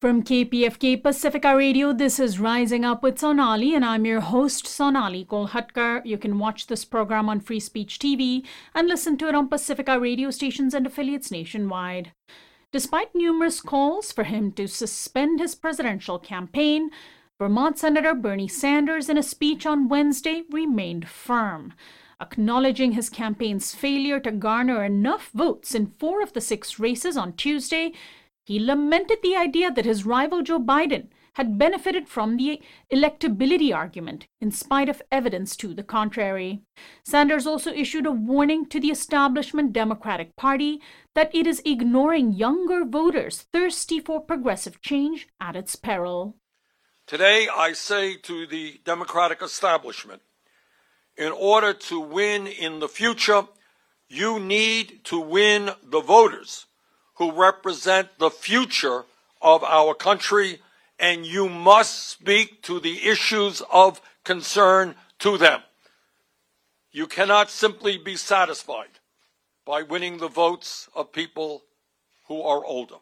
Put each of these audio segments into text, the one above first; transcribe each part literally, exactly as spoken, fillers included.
From K P F K Pacifica Radio, this is Rising Up with Sonali, and I'm your host, Sonali Kolhatkar. You can watch this program on Free Speech T V and listen to it on Pacifica radio stations and affiliates nationwide. Despite numerous calls for him to suspend his presidential campaign, Vermont Senator Bernie Sanders, in a speech on Wednesday, remained firm, acknowledging his campaign's failure to garner enough votes in four of the six races on Tuesday. He lamented the idea that his rival Joe Biden had benefited from the electability argument, in spite of evidence to the contrary. Sanders also issued a warning to the establishment Democratic Party that it is ignoring younger voters thirsty for progressive change at its peril. Today, I say to the Democratic establishment, in order to win in the future, you need to win the voters who represent the future of our country, and you must speak to the issues of concern to them. You cannot simply be satisfied by winning the votes of people who are older.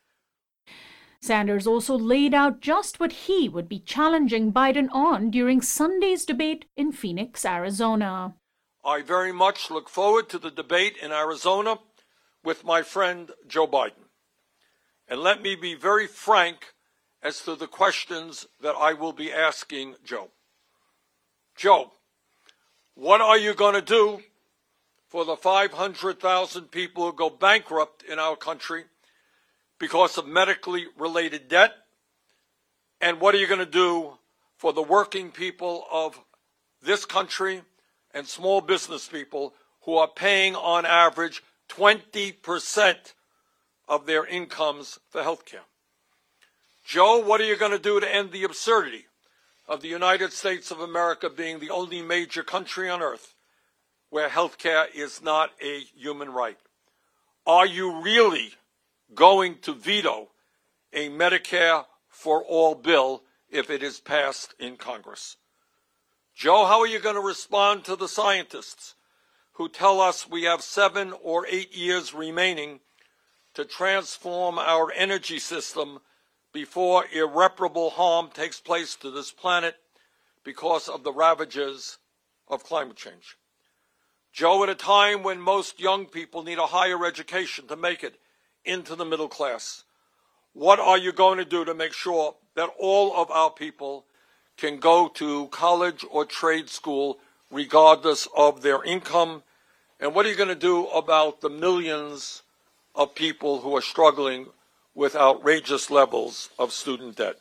Sanders also laid out just what he would be challenging Biden on during Sunday's debate in Phoenix, Arizona. I very much look forward to the debate in Arizona with my friend Joe Biden. And let me be very frank as to the questions that I will be asking Joe. Joe, what are you going to do for the five hundred thousand people who go bankrupt in our country because of medically related debt? And what are you going to do for the working people of this country and small business people who are paying on average twenty percent of their incomes for health care? Joe, what are you going to do to end the absurdity of the United States of America being the only major country on earth where health care is not a human right? Are you really going to veto a Medicare for All bill if it is passed in Congress? Joe, how are you going to respond to the scientists who tell us we have seven or eight years remaining to transform our energy system before irreparable harm takes place to this planet because of the ravages of climate change? Joe, at a time when most young people need a higher education to make it into the middle class, what are you going to do to make sure that all of our people can go to college or trade school regardless of their income? And what are you going to do about the millions of people who are struggling with outrageous levels of student debt?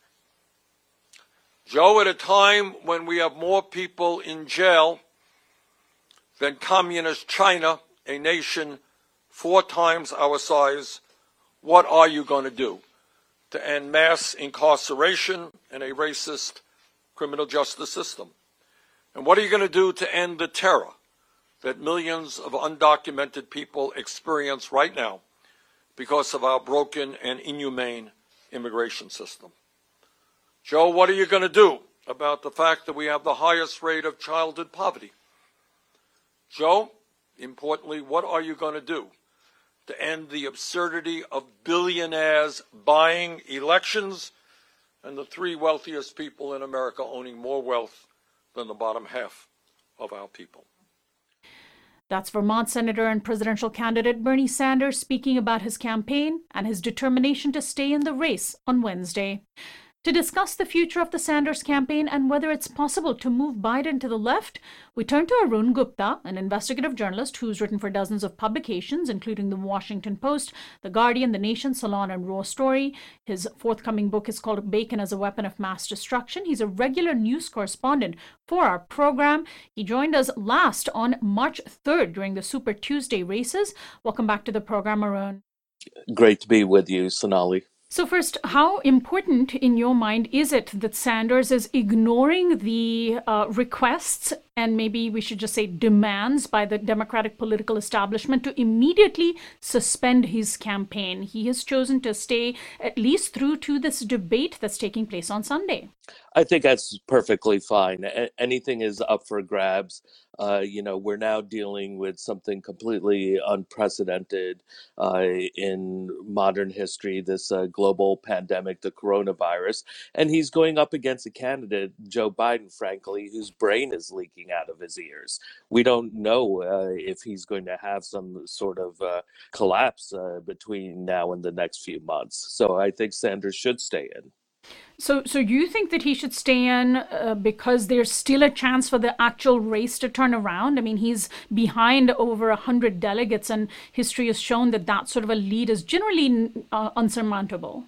Joe, at a time when we have more people in jail than communist China, a nation four times our size, what are you going to do to end mass incarceration and a racist criminal justice system? And what are you going to do to end the terror that millions of undocumented people experience right now because of our broken and inhumane immigration system? Joe, what are you going to do about the fact that we have the highest rate of childhood poverty? Joe, importantly, what are you going to do to end the absurdity of billionaires buying elections and the three wealthiest people in America owning more wealth than the bottom half of our people? That's Vermont Senator and presidential candidate Bernie Sanders speaking about his campaign and his determination to stay in the race on Wednesday. To discuss the future of the Sanders campaign and whether it's possible to move Biden to the left, we turn to Arun Gupta, an investigative journalist who's written for dozens of publications, including The Washington Post, The Guardian, The Nation, Salon, and Raw Story. His forthcoming book is called Bacon as a Weapon of Mass Destruction. He's a regular news correspondent for our program. He joined us last on March third during the Super Tuesday races. Welcome back to the program, Arun. Great to be with you, Sonali. So first, how important in your mind is it that Sanders is ignoring the uh, requests, and maybe we should just say demands, by the Democratic political establishment to immediately suspend his campaign? He has chosen to stay at least through to this debate that's taking place on Sunday. I think that's perfectly fine. A- anything is up for grabs. Uh, you know, we're now dealing with something completely unprecedented uh, in modern history, this uh, global pandemic, the coronavirus. And he's going up against a candidate, Joe Biden, frankly, whose brain is leaking out of his ears. We don't know uh, if he's going to have some sort of uh, collapse uh, between now and the next few months. So I think Sanders should stay in. So, so you think that he should stay in uh, because there's still a chance for the actual race to turn around? I mean, he's behind over a hundred delegates, and history has shown that that sort of a lead is generally uh, unsurmountable.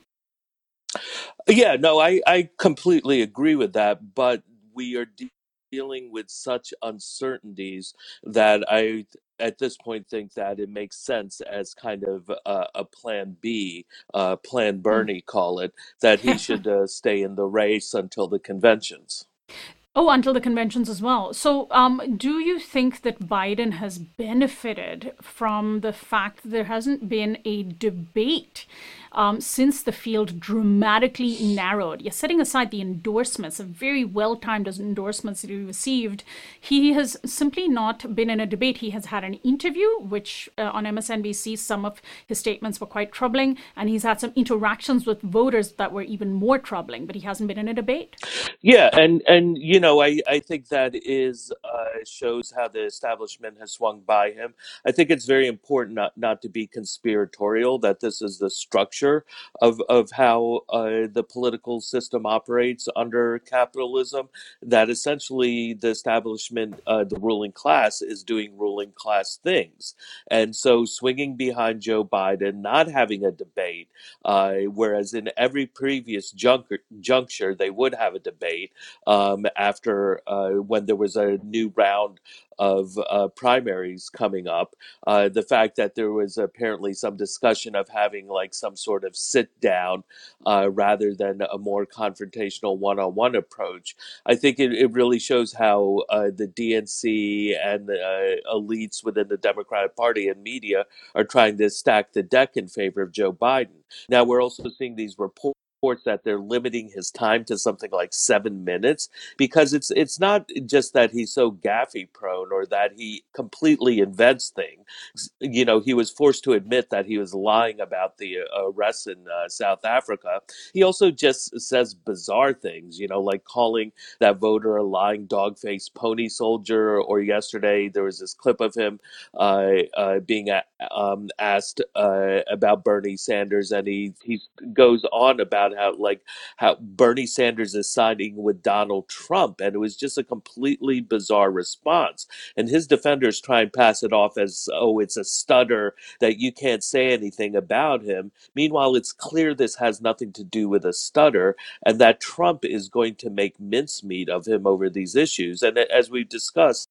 Yeah, no, I, I completely agree with that, but we are de- dealing with such uncertainties that I, at this point, think that it makes sense as kind of a, a plan B, uh, Plan Hmm. Bernie, call it, that he should uh, stay in the race until the conventions. Oh, until the conventions as well. So, um, do you think that Biden has benefited from the fact that there hasn't been a debate um, since the field dramatically narrowed? You're setting aside the endorsements, a very well timed endorsements that he received. He has simply not been in a debate. He has had an interview, which uh, on M S N B C, some of his statements were quite troubling, and he's had some interactions with voters that were even more troubling, but he hasn't been in a debate. Yeah, and and you know, I I think that is uh, shows how the establishment has swung by him. I think it's very important not not to be conspiratorial. That this is the structure of of how uh, the political system operates under capitalism. That essentially the establishment, uh, the ruling class, is doing ruling class things, and so swinging behind Joe Biden, not having a debate, uh, whereas in every previous juncture, juncture they would have a debate um, after uh, when there was a new round of uh, primaries coming up. Uh, the fact that there was apparently some discussion of having like some sort of sit down uh, rather than a more confrontational one on one approach. I think it, it really shows how uh, the D N C and the uh, elites within the Democratic Party and media are trying to stack the deck in favor of Joe Biden. Now, we're also seeing these reports that they're limiting his time to something like seven minutes because it's it's not just that he's so gaffy prone or that he completely invents things. You know, he was forced to admit that he was lying about the uh, arrests in uh, South Africa. He also just says bizarre things, you know, like calling that voter a lying dog-faced pony soldier. Or yesterday there was this clip of him uh, uh, being a- um, asked uh, about Bernie Sanders, and he he goes on about how like how Bernie Sanders is siding with Donald Trump, and it was just a completely bizarre response. And his defenders try and pass it off as, oh, it's a stutter that you can't say anything about him. Meanwhile, it's clear this has nothing to do with a stutter, and that Trump is going to make mincemeat of him over these issues. And as we've discussed,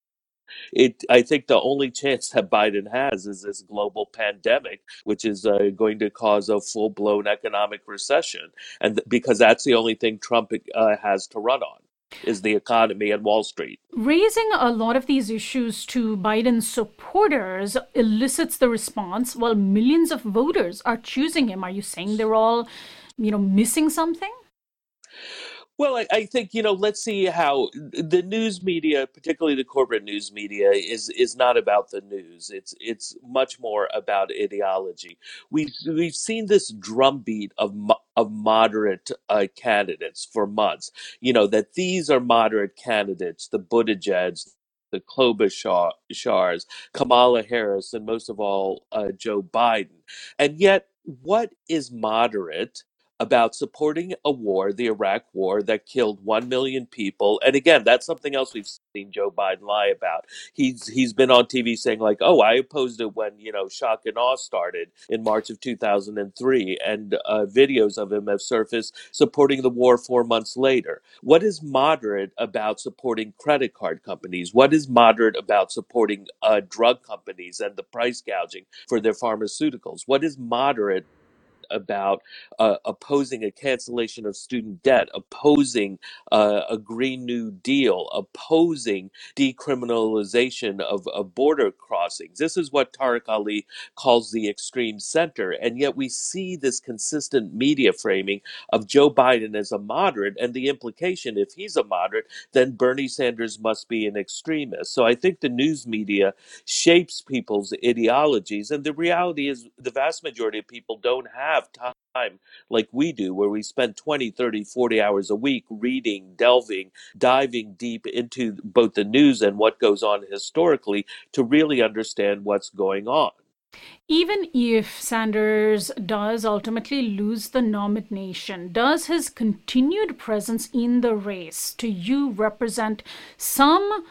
it I think the only chance that Biden has is this global pandemic, which is uh, going to cause a full blown economic recession, and th- because that's the only thing Trump uh, has to run on is the economy and Wall Street. Raising a lot of these issues to Biden's supporters elicits the response, well, millions of voters are choosing him. Are you saying they're all, you know, missing something? Well, I, I think, you know, let's see how the news media, particularly the corporate news media, is is not about the news. It's it's much more about ideology. We've we've seen this drumbeat of mo- of moderate uh, candidates for months. You know that these are moderate candidates: the Buttigieg, the Klobuchars, Kamala Harris, and most of all, uh, Joe Biden. And yet, what is moderate about supporting a war, the Iraq War, that killed one million people? And again, that's something else we've seen Joe Biden lie about. He's he's been on T V saying like, "Oh, I opposed it when, you know, shock and awe started in March of two thousand three," and uh, videos of him have surfaced supporting the war four months later. What is moderate about supporting credit card companies? What is moderate about supporting uh, drug companies and the price gouging for their pharmaceuticals? What is moderate about uh, opposing a cancellation of student debt, opposing uh, a Green New Deal, opposing decriminalization of, of border crossings. This is what Tariq Ali calls the extreme center. And yet we see this consistent media framing of Joe Biden as a moderate, and the implication, if he's a moderate, then Bernie Sanders must be an extremist. So I think the news media shapes people's ideologies. And the reality is, the vast majority of people don't have time like we do, where we spend twenty, thirty, forty hours a week reading, delving, diving deep into both the news and what goes on historically to really understand what's going on. Even if Sanders does ultimately lose the nomination, does his continued presence in the race to you represent some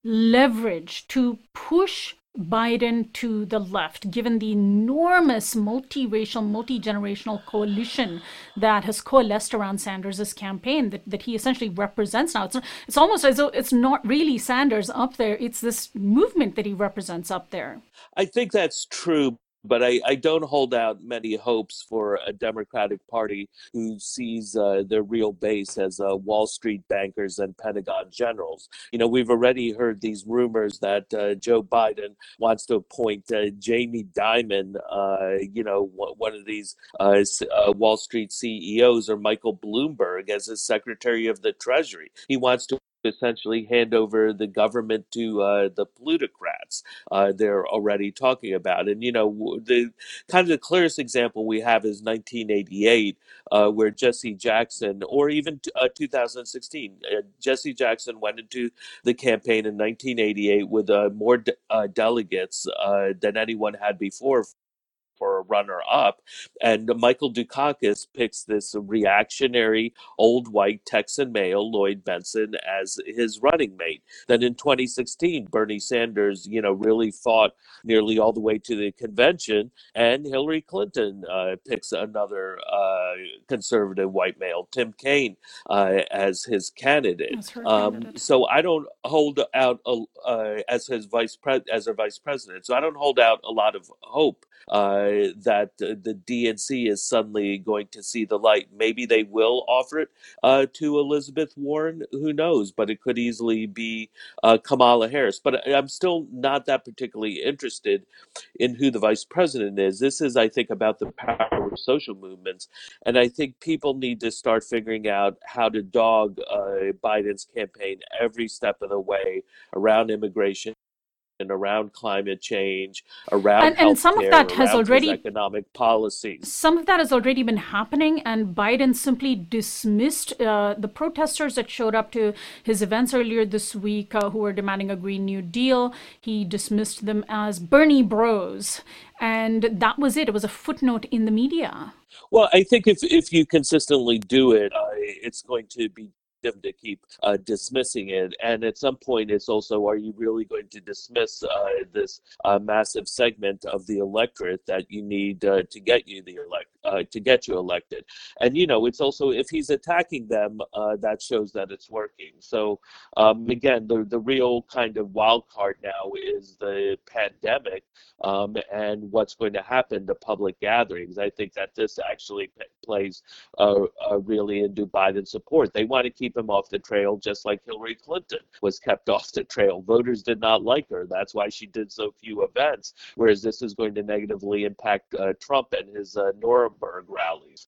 leverage to push Biden to the left, given the enormous multiracial, multi-generational coalition that has coalesced around Sanders' campaign that, that he essentially represents now? It's, it's almost as though it's not really Sanders up there. It's this movement that he represents up there. I think that's true. But I, I don't hold out many hopes for a Democratic Party who sees uh, their real base as uh, Wall Street bankers and Pentagon generals. You know, we've already heard these rumors that uh, Joe Biden wants to appoint uh, Jamie Dimon, uh, you know, one of these uh, uh, Wall Street C E Os, or Michael Bloomberg as his Secretary of the Treasury. He wants to essentially hand over the government to uh, the plutocrats uh, they're already talking about. And, you know, the kind of the clearest example we have is nineteen eighty-eight, uh, where Jesse Jackson, or even uh, two thousand sixteen, uh, Jesse Jackson went into the campaign in nineteen eighty-eight with uh, more de- uh, delegates uh, than anyone had before for a runner-up, and Michael Dukakis picks this reactionary old white Texan male, Lloyd Bentsen, as his running mate. Then in twenty sixteen, Bernie Sanders, you know, really fought nearly all the way to the convention, and Hillary Clinton uh, picks another uh, conservative white male, Tim Kaine, uh, as his candidate. That's her Um, candidate. so I don't hold out uh, as his vice pre- as her vice president. So I don't hold out a lot of hope uh, that uh, the D N C is suddenly going to see the light. Maybe they will offer it uh, to Elizabeth Warren. Who knows? But it could easily be uh, Kamala Harris. But I'm still not that particularly interested in who the vice president is. This is, I think, about the power of social movements. And I think people need to start figuring out how to dog uh, Biden's campaign every step of the way around immigration and around climate change, around And, and some of healthcare, that has around his already economic policies. some of that has already been happening, and Biden simply dismissed uh, the protesters that showed up to his events earlier this week uh, who were demanding a Green New Deal. He dismissed them as Bernie bros, and that was it. It was a footnote in the media. Well, I think if, if you consistently do it, uh, it's going to be to keep uh, dismissing it. And at some point, it's also, are you really going to dismiss uh, this uh, massive segment of the electorate that you need uh, to get you the elect uh, to get you elected? And you know, it's also, if he's attacking them, uh, that shows that it's working. So um, again, the the real kind of wild card now is the pandemic um, and what's going to happen to public gatherings. I think that this actually p- plays uh, uh, really into Biden's support. They want to keep him off the trail, just like Hillary Clinton was kept off the trail. Voters did not like her. That's why she did so few events, whereas this is going to negatively impact uh, Trump and his uh, Nuremberg rallies.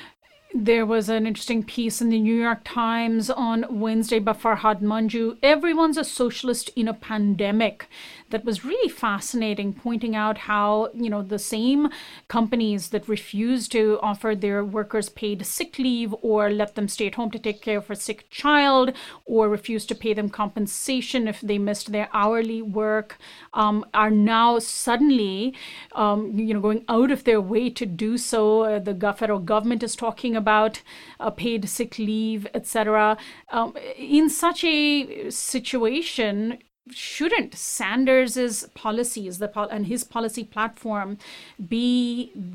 There was an interesting piece in the New York Times on Wednesday by Farhad Manjoo, Everyone's a Socialist in a Pandemic, that was really fascinating, pointing out how, you know, the same companies that refuse to offer their workers paid sick leave or let them stay at home to take care of a sick child or refuse to pay them compensation if they missed their hourly work um, are now suddenly, um, you know, going out of their way to do so. Uh, the federal government is talking about about uh, paid sick leave, et cetera. Um, in such a situation, shouldn't Sanders's policies the pol- and his policy platform be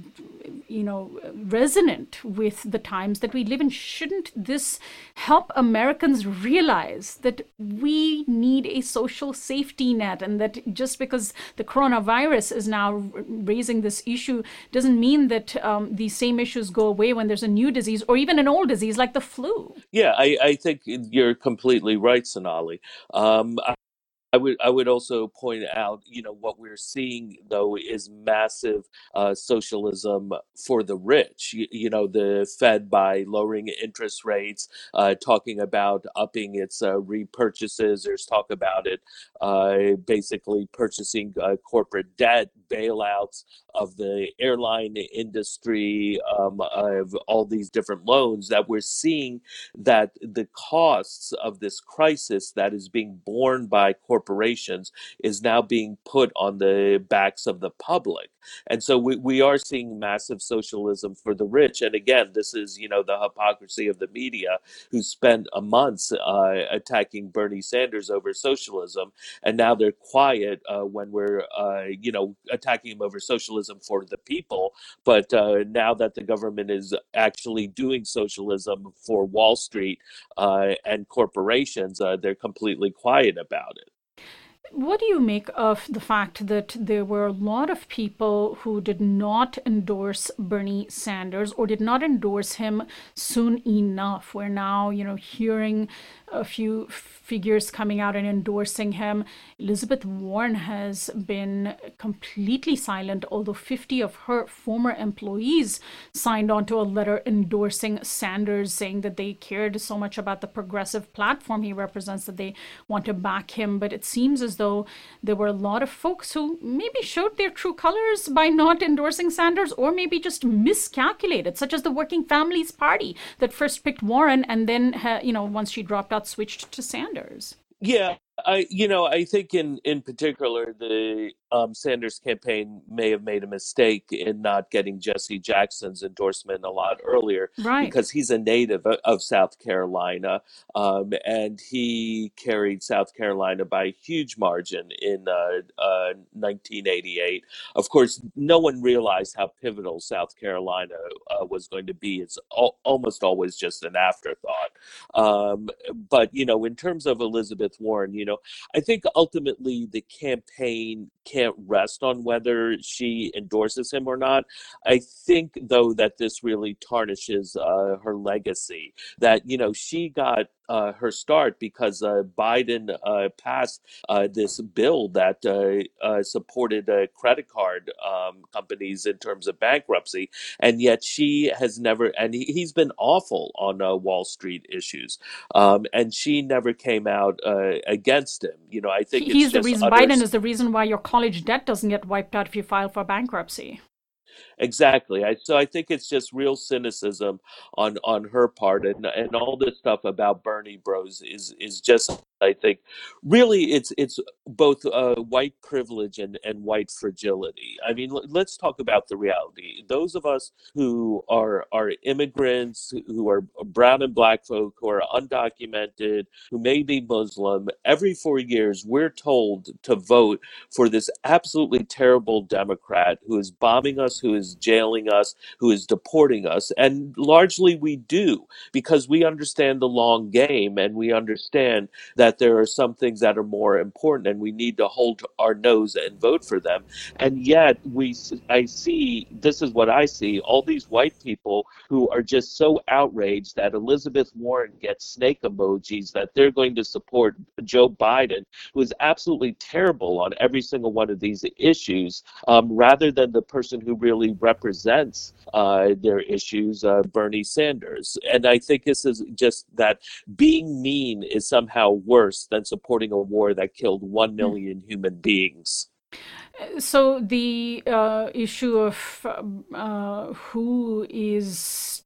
you know, resonant with the times that we live in. Shouldn't this help Americans realize that we need a social safety net, and that just because the coronavirus is now raising this issue doesn't mean that um, these same issues go away when there's a new disease or even an old disease like the flu? Yeah, I, I think you're completely right, Sonali. Um, I would I would also point out, you know, what we're seeing though is massive uh, socialism for the rich. You, you know, the Fed by lowering interest rates, uh, talking about upping its uh, repurchases. There's talk about it uh, basically purchasing uh, corporate debt, bailouts of the airline industry, um, of all these different loans that we're seeing that the costs of this crisis that is being borne by corporations is now being put on the backs of the public. And so we, we are seeing massive socialism for the rich. And again, this is, you know, the hypocrisy of the media who spent a month uh, attacking Bernie Sanders over socialism. And now they're quiet uh, when we're, uh, you know, attacking him over socialism for the people. But uh, now that the government is actually doing socialism for Wall Street uh, and corporations, uh, they're completely quiet about it. What do you make of the fact that there were a lot of people who did not endorse Bernie Sanders or did not endorse him soon enough? We're now, you know, hearing a few figures coming out and endorsing him. Elizabeth Warren has been completely silent, although fifty of her former employees signed on to a letter endorsing Sanders, saying that they cared so much about the progressive platform he represents that they want to back him. But it seems as though there were a lot of folks who maybe showed their true colors by not endorsing Sanders, or maybe just miscalculated, such as the Working Families Party that first picked Warren and then, you know, once she dropped out, switched to Sanders. Yeah, I you know I think in in particular the um, Sanders campaign may have made a mistake in not getting Jesse Jackson's endorsement a lot earlier, Right. because he's a native o- of South Carolina, um, and he carried South Carolina by a huge margin in uh, uh, nineteen eighty-eight. Of course, no one realized how pivotal South Carolina uh, was going to be. It's al- almost always just an afterthought. Um, but you know, in terms of Elizabeth Warren, you know, I think ultimately the campaign can't rest on whether she endorses him or not. I think though that this really tarnishes uh, her legacy. That you know she got uh, her start because uh, Biden uh, passed uh, this bill that uh, uh, supported uh, credit card um, companies in terms of bankruptcy, and yet she has never. And he, he's been awful on uh, Wall Street issues, um, and she never came out uh, against him. You know, I think He- it's He's the just reason, utter. Biden is the reason why your college debt doesn't get wiped out if you file for bankruptcy. Exactly. I so I think it's just real cynicism on on her part, and and all this stuff about Bernie Bros is is just, I think, really it's it's both uh, white privilege and and white fragility. I mean, l- let's talk about the reality. Those of us who are are immigrants, who are brown and black folk, who are undocumented, who may be Muslim, every four years we're told to vote for this absolutely terrible Democrat who is bombing us, who is jailing us, who is deporting us. And largely we do, because we understand the long game, and we understand that there are some things that are more important and we need to hold our nose and vote for them. And yet we s- I see, this is what I see, all these white people who are just so outraged that Elizabeth Warren gets snake emojis, that they're going to support Joe Biden, who is absolutely terrible on every single one of these issues, um, rather than the person who really represents uh, their issues, uh, Bernie Sanders. And I think this is just that being mean is somehow worse than supporting a war that killed one million human beings. So the uh, issue of um, uh, who is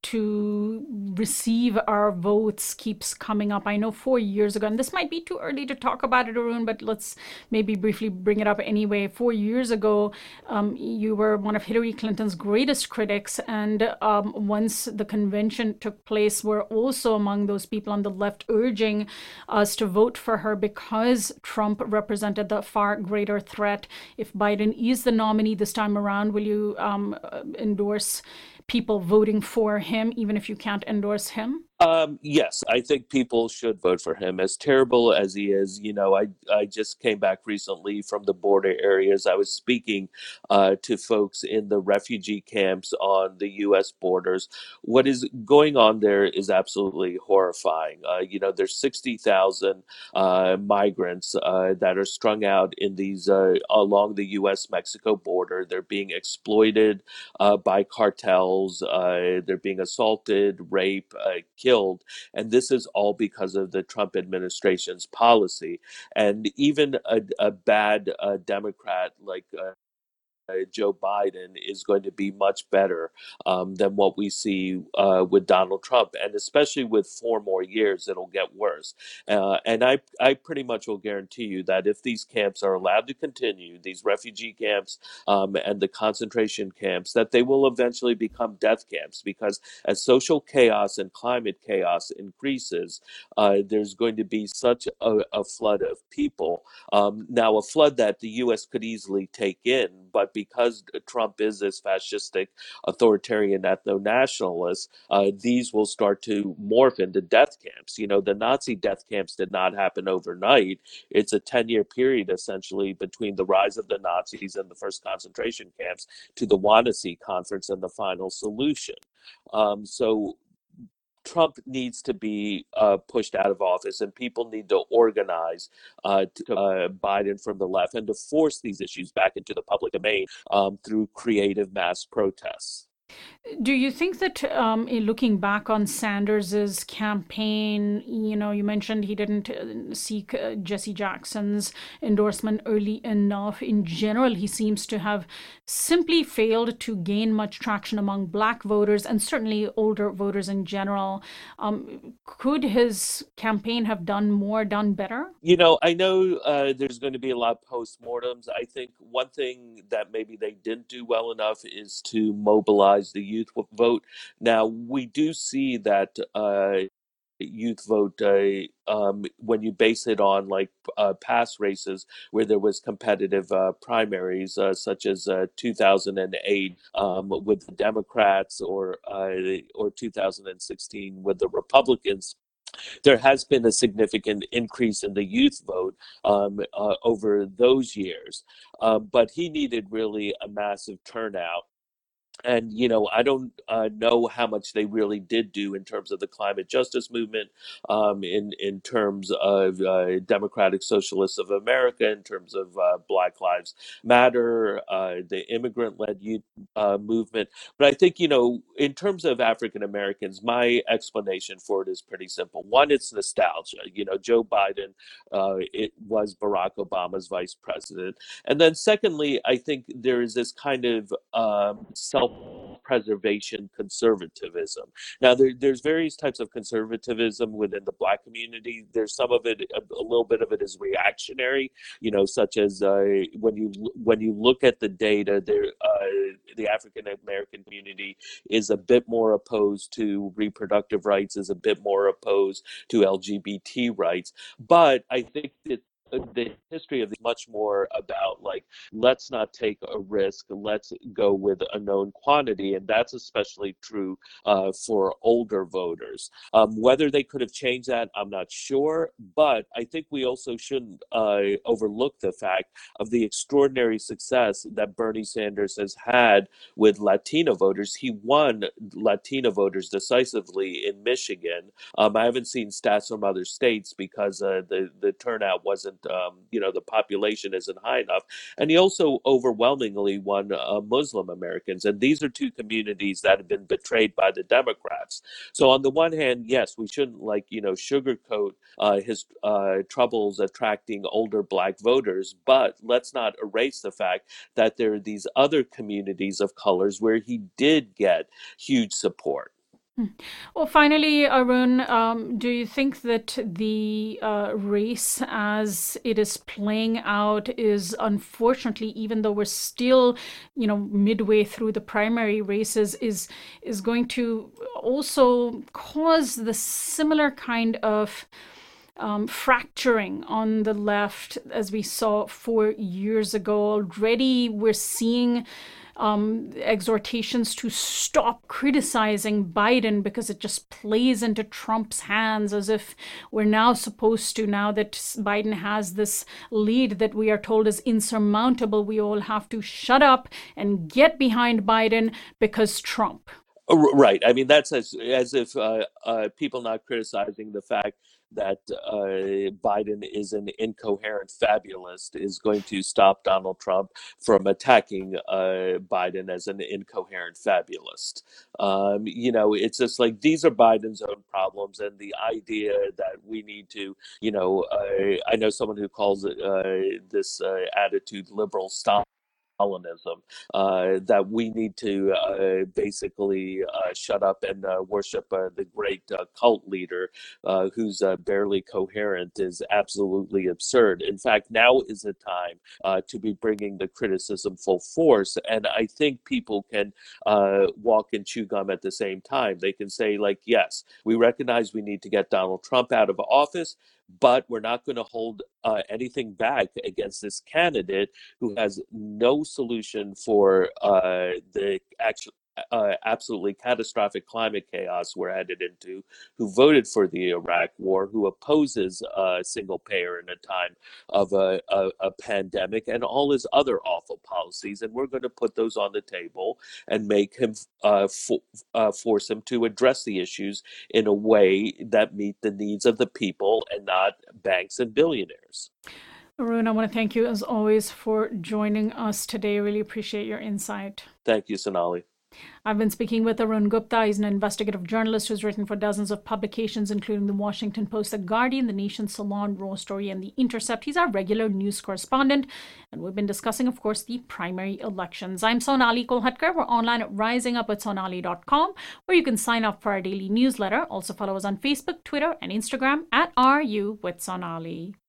to receive our votes keeps coming up. I know four years ago, and this might be too early to talk about it, Arun, but let's maybe briefly bring it up anyway. Four years ago, um, you were one of Hillary Clinton's greatest critics, and um, once the convention took place, were also among those people on the left urging us to vote for her because Trump represented the far greater threat. If Biden is the nominee this time around, will you um, endorse people voting for him, even if you can't endorse him? Um, yes, I think people should vote for him. As terrible as he is, you know, I I just came back recently from the border areas. I was speaking uh, to folks in the refugee camps on the U S borders. What is going on there is absolutely horrifying. Uh, you know, there's sixty thousand uh, migrants uh, that are strung out in these uh, along the U S Mexico border. They're being exploited uh, by cartels. Uh, they're being assaulted, raped, uh, killed. And this is all because of the Trump administration's policy. And even a, a bad uh, Democrat like uh, uh, Joe Biden is going to be much better um, than what we see uh, with Donald Trump, and especially with four more years, it'll get worse. Uh, and I, I pretty much will guarantee you that if these camps are allowed to continue, these refugee camps um, and the concentration camps, that they will eventually become death camps because as social chaos and climate chaos increases, uh, there's going to be such a, a flood of people. Um, now, a flood that the U S could easily take in, but because Trump is this fascistic, authoritarian ethno-nationalist, uh, these will start to morph into death camps. You know, the Nazi death camps did not happen overnight. It's a ten-year period, essentially, between the rise of the Nazis and the first concentration camps to the Wannsee Conference and the final solution. Um, so Trump needs to be uh, pushed out of office, and people need to organize uh, to uh, Biden from the left and to force these issues back into the public domain um, through creative mass protests. Do you think that um, in looking back on Sanders's campaign, you know, you mentioned he didn't uh, seek uh, Jesse Jackson's endorsement early enough. In general, he seems to have simply failed to gain much traction among Black voters and certainly older voters in general. Um, could his campaign have done more, done better? You know, I know uh, there's going to be a lot of postmortems. I think one thing that maybe they didn't do well enough is to mobilize the youth w- vote. Now, we do see that uh, youth vote uh, um, when you base it on like uh, past races where there was competitive uh, primaries, uh, such as uh, two thousand eight um, with the Democrats, or uh, or two thousand sixteen with the Republicans. There has been a significant increase in the youth vote um, uh, over those years, uh, but he needed really a massive turnout. And you know, I don't uh, know how much they really did do in terms of the climate justice movement, um, in in terms of uh, Democratic Socialists of America, in terms of uh, Black Lives Matter, uh, the immigrant-led youth uh, movement. But I think, you know, in terms of African Americans, my explanation for it is pretty simple. One, it's nostalgia. You know, Joe Biden, uh, it was Barack Obama's vice president. And then secondly, I think there is this kind of um, self-preservation conservatism. Now, there, there's various types of conservatism within the Black community. There's some of it, a, a little bit of it is reactionary, you know, such as uh, when you when you look at the data, there uh, the African American community is a bit more opposed to reproductive rights, is a bit more opposed to L G B T rights. But I think that the history of this much more about like, let's not take a risk, let's go with a known quantity, and that's especially true uh, for older voters. Um, whether they could have changed that, I'm not sure, but I think we also shouldn't uh, overlook the fact of the extraordinary success that Bernie Sanders has had with Latino voters. He won Latino voters decisively in Michigan. Um, I haven't seen stats from other states because uh, the the turnout wasn't, um, you know, the population isn't high enough. And he also overwhelmingly won uh, Muslim Americans, and these are two communities that have been betrayed by the Democrats. So on the one hand, yes, we shouldn't like you know sugarcoat uh, his uh, troubles attracting older Black voters, but let's not erase the fact that there are these other communities of colors where he did get huge support. Well, finally, Arun, um, do you think that the uh, race as it is playing out is unfortunately, even though we're still, you know, midway through the primary races, is is going to also cause the similar kind of um, fracturing on the left as we saw four years ago? Already, we're seeing um, exhortations to stop criticizing Biden because it just plays into Trump's hands, as if we're now supposed to, now that Biden has this lead that we are told is insurmountable, we all have to shut up and get behind Biden because Trump. Right. I mean, that's as, as if uh, uh, people not criticizing the fact that uh, Biden is an incoherent fabulist is going to stop Donald Trump from attacking uh, Biden as an incoherent fabulist. Um, you know, it's just like these are Biden's own problems, and the idea that we need to, you know, uh, I know someone who calls it uh, this uh, attitude liberal style. Uh, that we need to uh, basically uh, shut up and uh, worship uh, the great uh, cult leader uh, who's uh, barely coherent is absolutely absurd. In fact, now is the time uh, to be bringing the criticism full force. And I think people can uh, walk and chew gum at the same time. They can say, like, yes, we recognize we need to get Donald Trump out of office, but we're not going to hold uh, anything back against this candidate who has no solution for uh, the actual, uh, absolutely catastrophic climate chaos we're headed into, who voted for the Iraq war, who opposes a single payer in a time of a, a, a pandemic, and all his other awful policies. And we're going to put those on the table and make him uh, fo- uh, force him to address the issues in a way that meet the needs of the people and not banks and billionaires. Arun, I want to thank you as always for joining us today. Really appreciate your insight. Thank you, Sonali. I've been speaking with Arun Gupta. He's an investigative journalist who's written for dozens of publications, including The Washington Post, The Guardian, The Nation, Salon, Raw Story, and The Intercept. He's our regular news correspondent, and we've been discussing, of course, the primary elections. I'm Sonali Kolhatkar. We're online at rising up with sonali dot com, where you can sign up for our daily newsletter. Also follow us on Facebook, Twitter, and Instagram at R U with Sonali.